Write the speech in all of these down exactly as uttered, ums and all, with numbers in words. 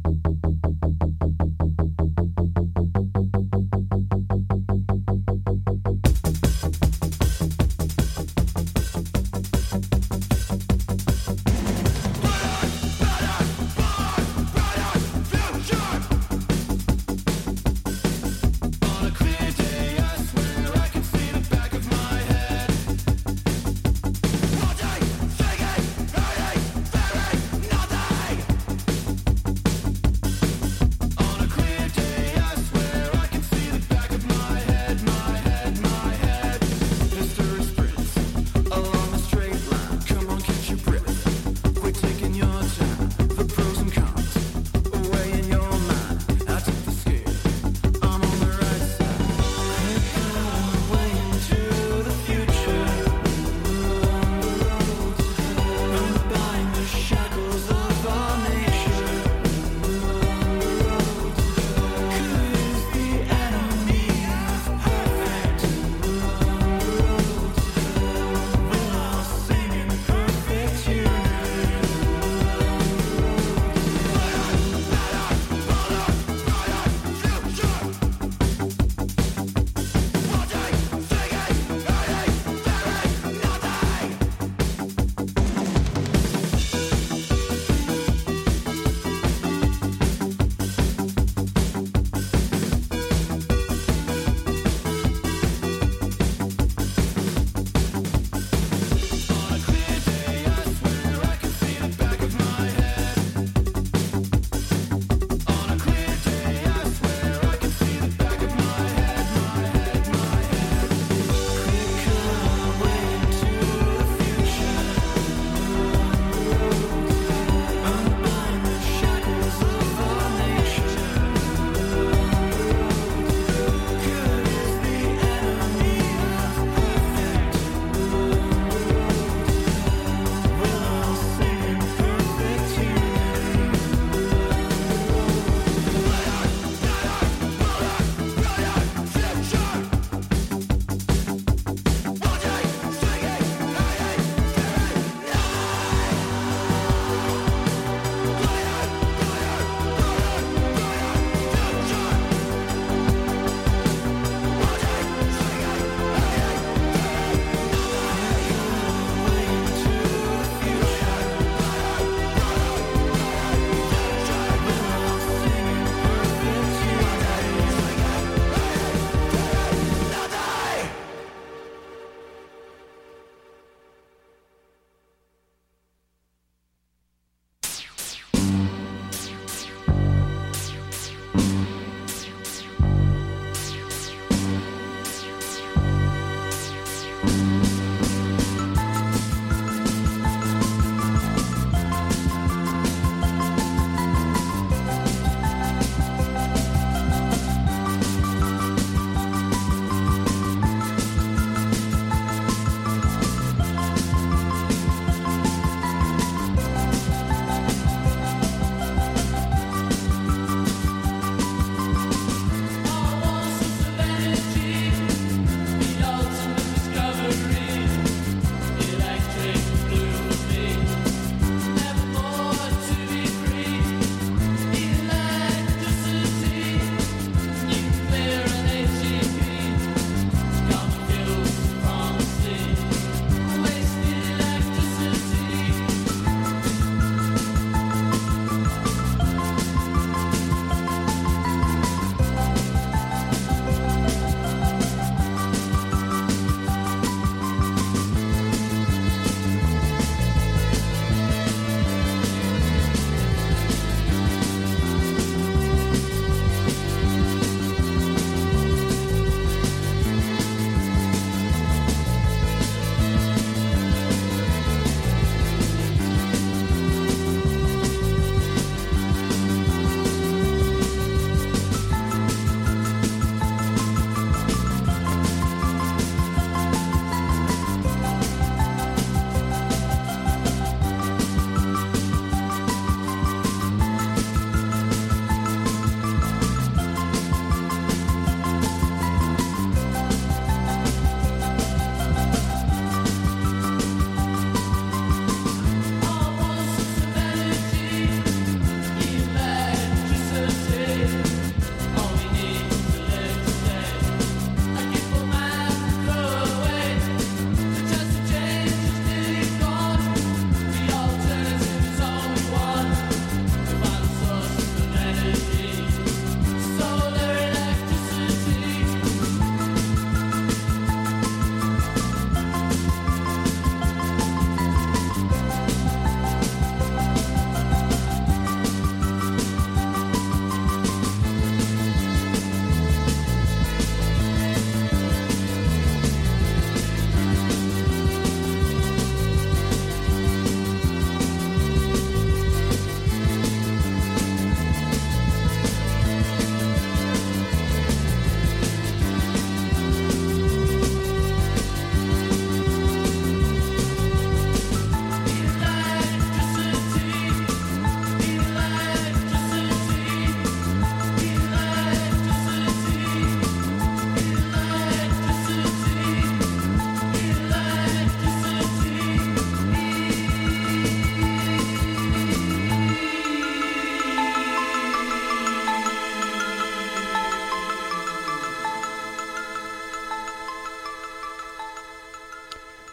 On a clear day, I swear I can see the back of my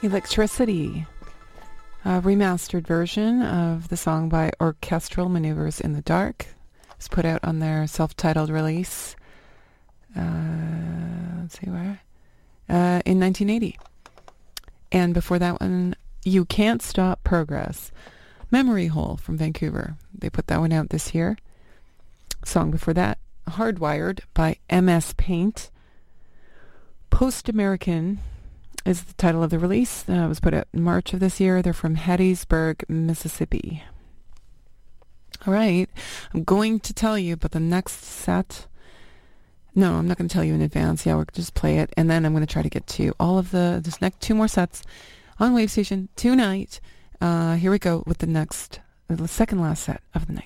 Electricity, a remastered version of the song by Orchestral Maneuvers in the Dark. It was put out on their self-titled release, uh, let's see where, uh, in nineteen eighty. And before that one, You Can't Stop Progress, Memory Hole from Vancouver. They put that one out this year. Song before that, Hardwired by M S Paint. Post-American is the title of the release. Uh, it was put out in March of this year. They're from Hattiesburg, Mississippi. All right. I'm going to tell you about the next set. No, I'm not going to tell you in advance. Yeah, we'll just play it. And then I'm going to try to get to all of the, this next two more sets on Wave Station tonight. Uh, here we go with the next, the second last set of the night.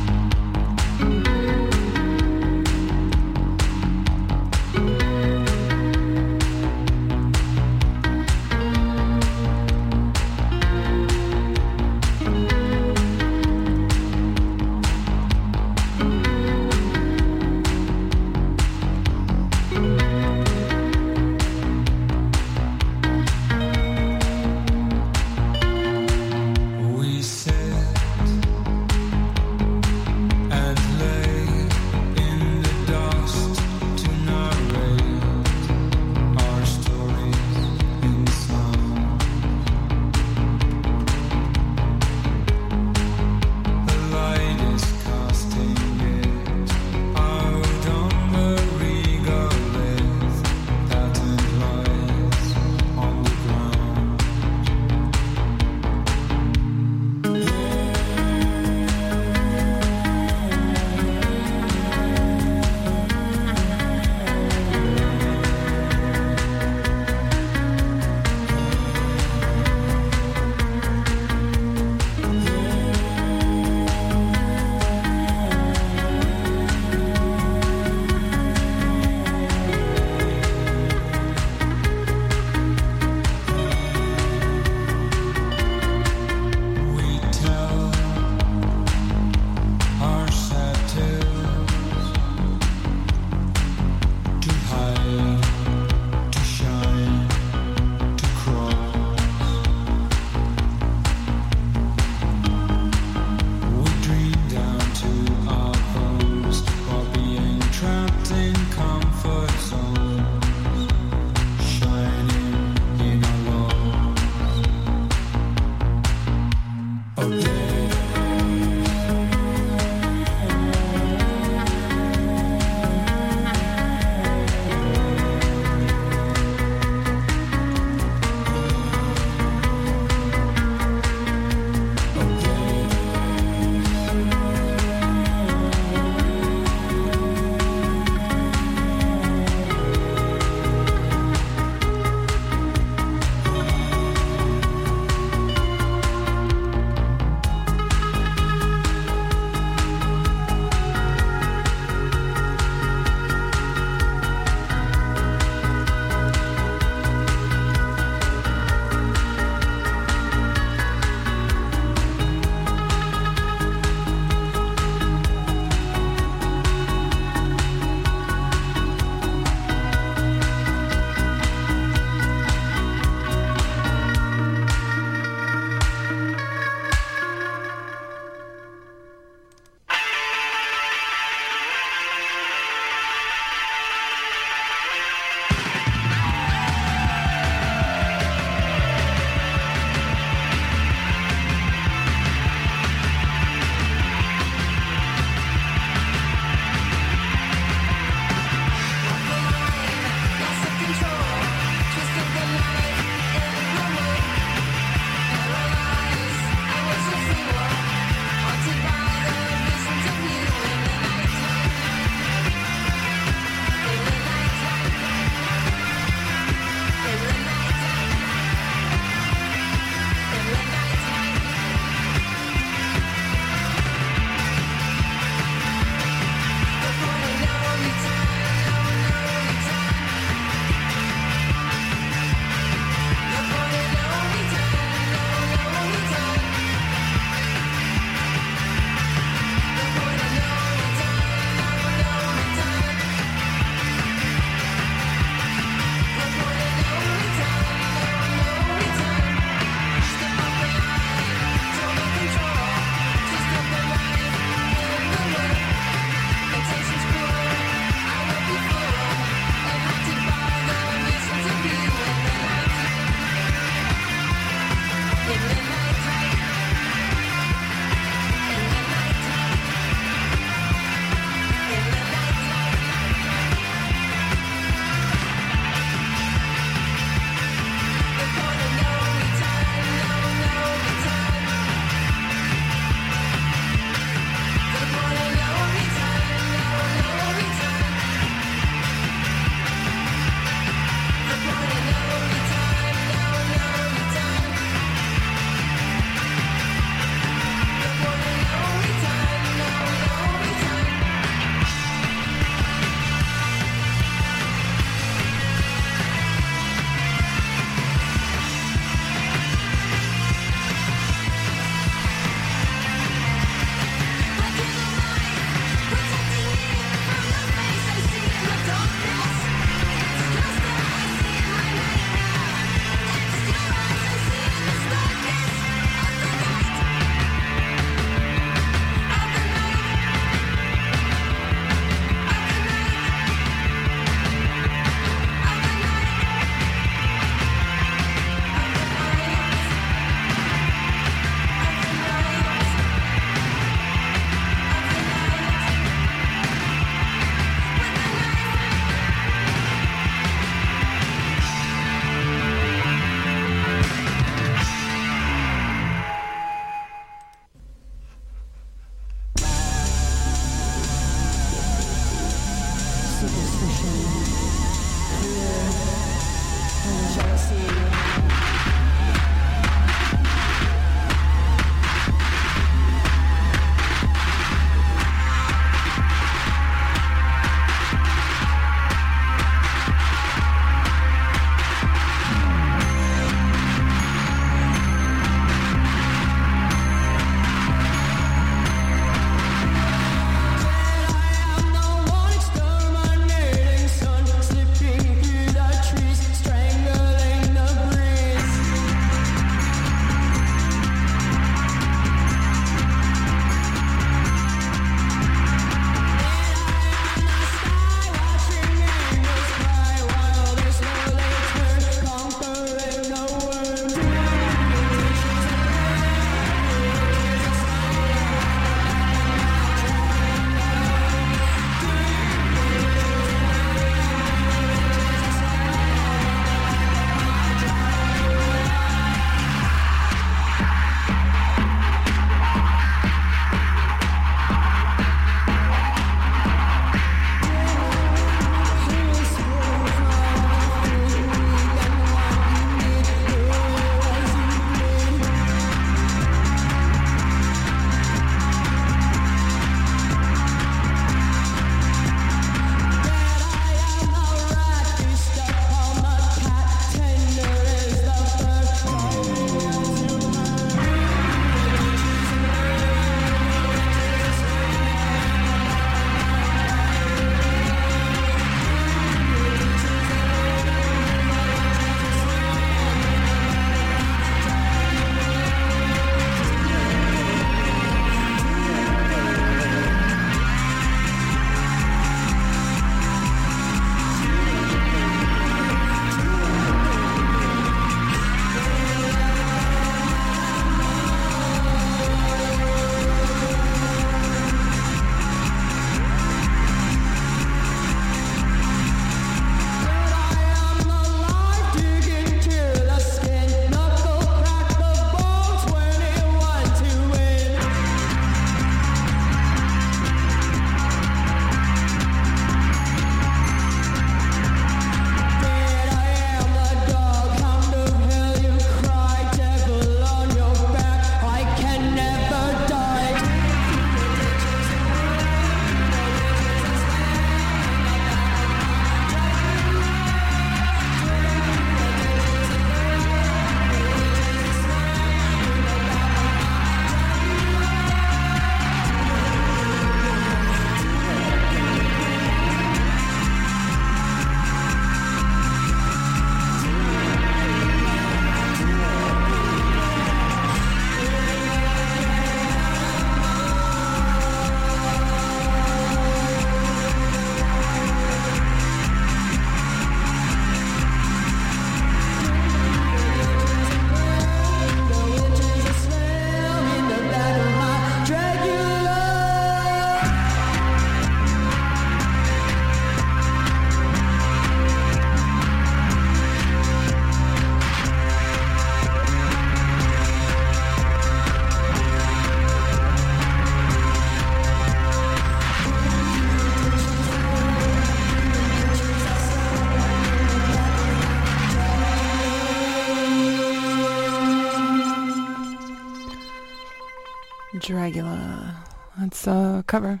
Dragula. That's a cover.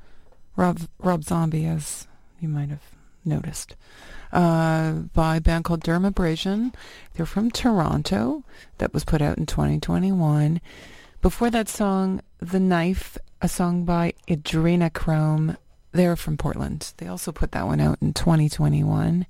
Rob Rob Zombie, as you might have noticed, uh, by a band called Dermabrasion. They're from Toronto. That was put out in twenty twenty-one. Before that song, The Knife, a song by Adrenochrome. They're from Portland. They also put that one out in twenty twenty-one.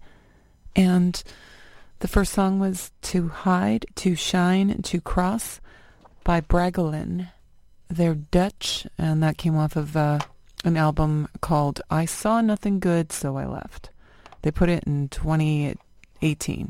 And the first song was To Hide, To Shine, To Cross by Bragolin. They're Dutch, and that came off of uh, an album called I Saw Nothing Good, So I Left. They put it in twenty eighteen.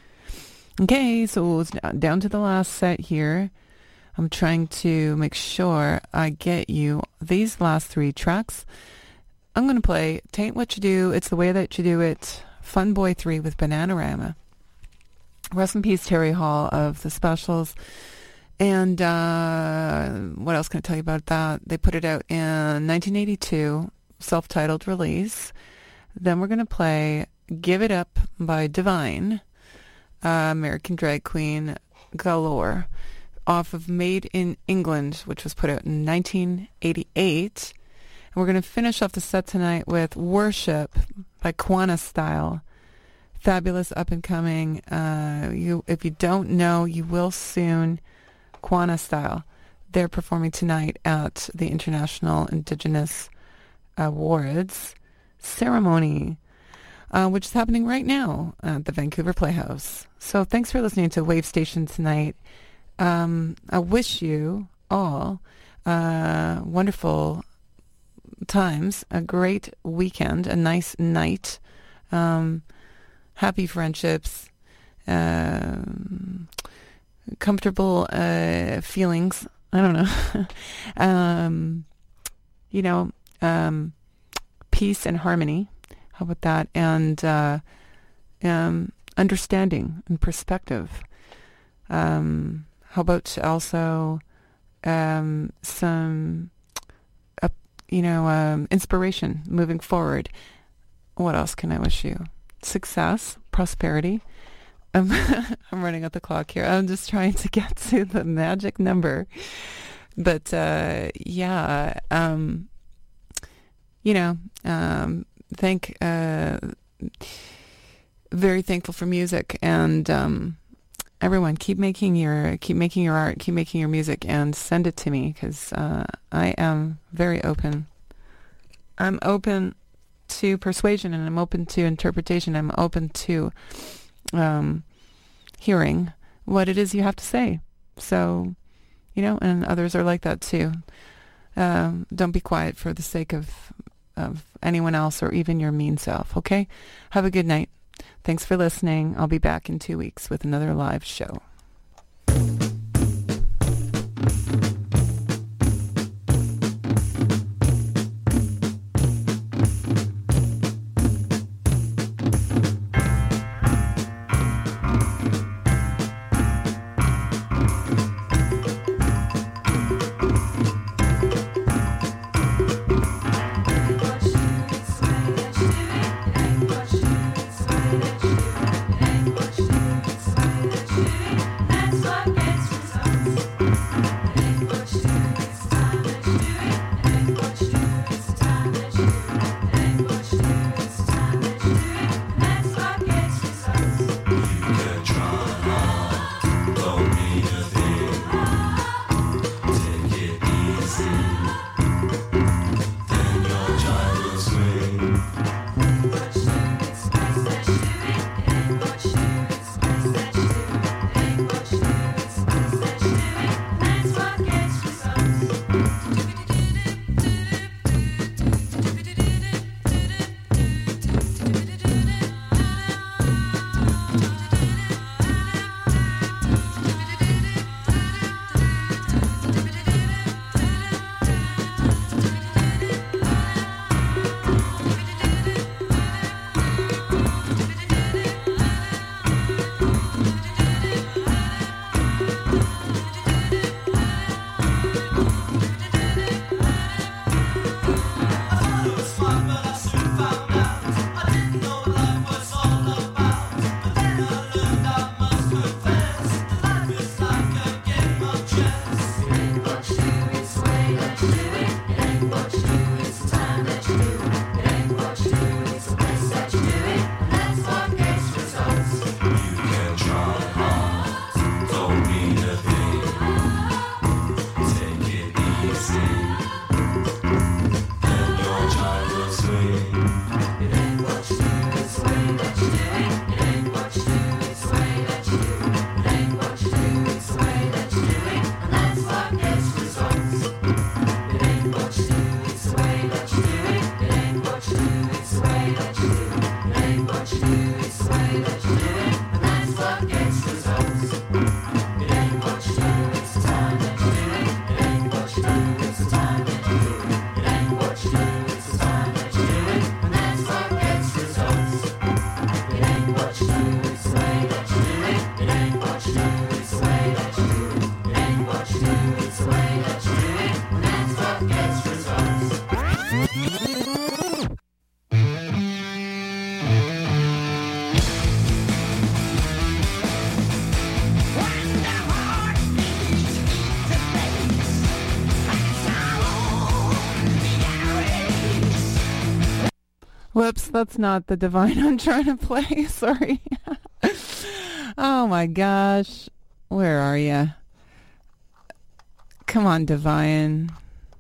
Okay, so it's down to the last set here. I'm trying to make sure I get you these last three tracks. I'm going to play Tain't What You Do, It's the Way That You Do It, Fun Boy three with Bananarama. Rest in peace, Terry Hall of The Specials. And uh, what else can I tell you about that? They put it out in nineteen eighty-two, self-titled release. Then we're going to play Give It Up by Divine. uh, American Drag Queen galore, off of Made in England, which was put out in nineteen eighty-eight. And we're going to finish off the set tonight with Worship by Quana Style. Fabulous up-and-coming. Uh, you, if you don't know, you will soon. Quana Style. They're performing tonight at the International Indigenous Awards ceremony, uh, which is happening right now at the Vancouver Playhouse. So thanks for listening to Wave Station tonight. Um, I wish you all uh, wonderful times, a great weekend, a nice night, um, happy friendships, um, comfortable uh, feelings. I don't know. um, you know, um, peace and harmony. How about that? And uh, um, understanding and perspective. Um, how about also um, some, uh, you know, um, inspiration moving forward? What else can I wish you? Success, prosperity. I'm, I'm running out the clock here. I'm just trying to get to the magic number. But, uh, yeah, um, you know, um, thank, uh, very thankful for music, and, um, everyone keep making your, keep making your art, keep making your music, and send it to me, because, uh, I am very open. I'm open to persuasion, and I'm open to interpretation. I'm open to, um, hearing what it is you have to say. So, you know, and others are like that too. Um, don't be quiet for the sake of of anyone else or even your mean self, okay? Have a good night. Thanks for listening. I'll be back in two weeks with another live show. Whoops, that's not the Divine I'm trying to play. Sorry. Oh my gosh. Where are you? Come on, Divine.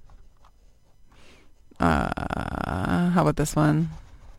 Uh, how about this one?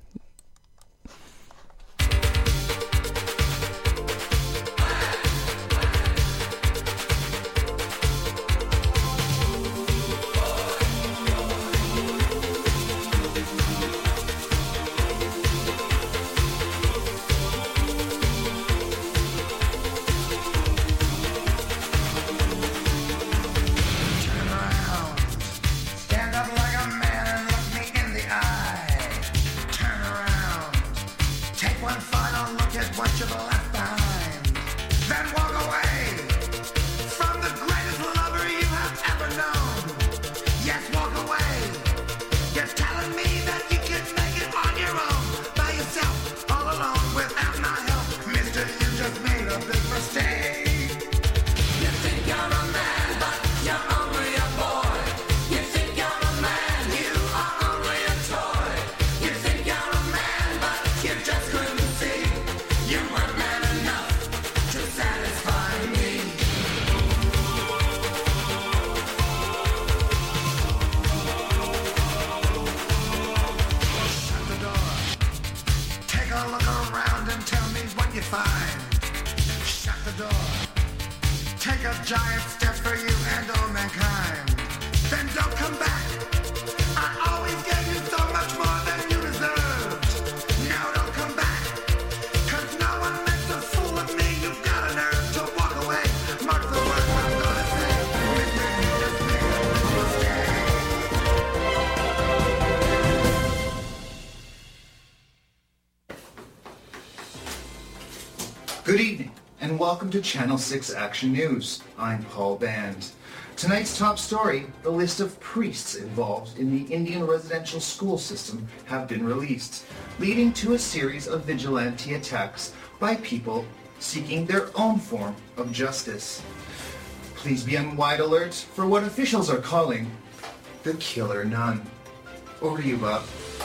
Good evening, and welcome to Channel six Action News. I'm Paul Band. Tonight's top story, the list of priests involved in the Indian residential school system have been released, leading to a series of vigilante attacks by people seeking their own form of justice. Please be on wide alert for what officials are calling the killer nun. Over to you, Bob.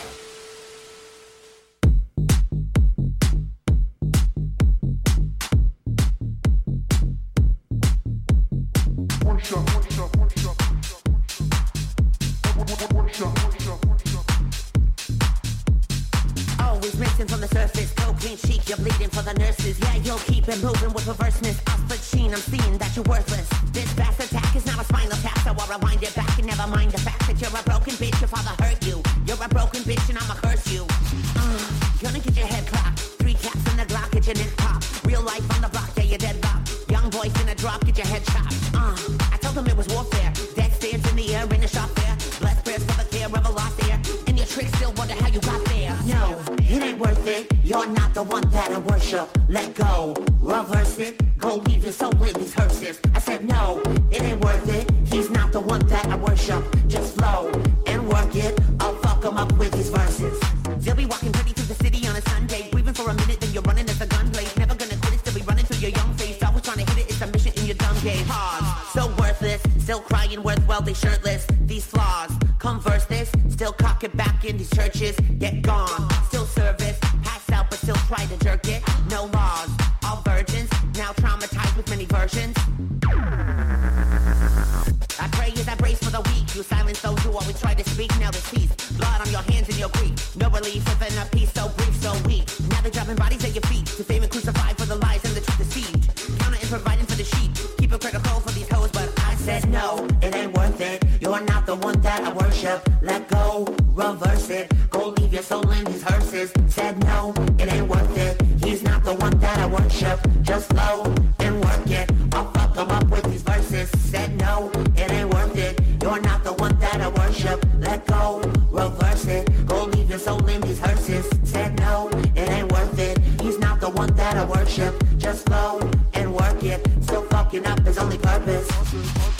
Always missing from the surface, cocaine chic, you're bleeding for the nurses. Yeah, you'll keep it moving with perverseness. Off the sheen, I'm seeing that you're worthless. This fast attack is not a spinal tap, so I'll rewind it back and never mind the fact that you're a broken bitch. Your father hurt you. You're a broken bitch and I'ma curse you. Uh, gonna get your head clocked. Three caps in the Glock, get your neck pop. Real life on the block, yeah, you're dead bop. Young boys in a drop, get your head chopped. Uh, I told them it was warfare. Death stands in the air in a shop fair. Blessed prayers for the care of a lost air. And your tricks still wonder how you got there. No, it ain't worth it. You're not the one that I worship. Let go, reverse it. Go leave your soul in these hearses. I said no, it ain't worth it. He's not the one that I worship. Just flow and work it. I'll fuck him up with these verses. They'll be walking pretty through the city on a Sunday. Breathing for a minute, then you're running as a gun blaze. Never gonna quit it, still be running through your young face. Always trying to hit it, it's a mission in your dumb game. Pause, so worthless. Still crying worth wealthy shirtless. These flaws, converse this. Still cock it back in these churches. Get gone, still service. Pass out but still try to jerk it. No laws, all virgins. Now traumatized with many versions. I pray as I brace for the weak. You silence those who always try to speak. Now there's peace. Blood on your hands and your grief. No relief within a peace so brief, so weak. Now they're dropping bodies at your feet. To fame and crucified for the lies and the truth deceived. Counter and providing for the sheep. Keep it critical for these hoes, but I said no, it ain't worth it. You're not the one that I worship. Let go, reverse it. Go leave your soul in these hearses. Said no, it ain't worth it. He's not the one that I worship. Just flow and work it. I'll fuck him up with these verses. Said no, it ain't worth it. You're not the one that I worship. Let go, reverse it. Go leave your soul in these hearses. Said no, it ain't worth it. He's not the one that I worship. Just flow and work it. Still fucking up his only purpose.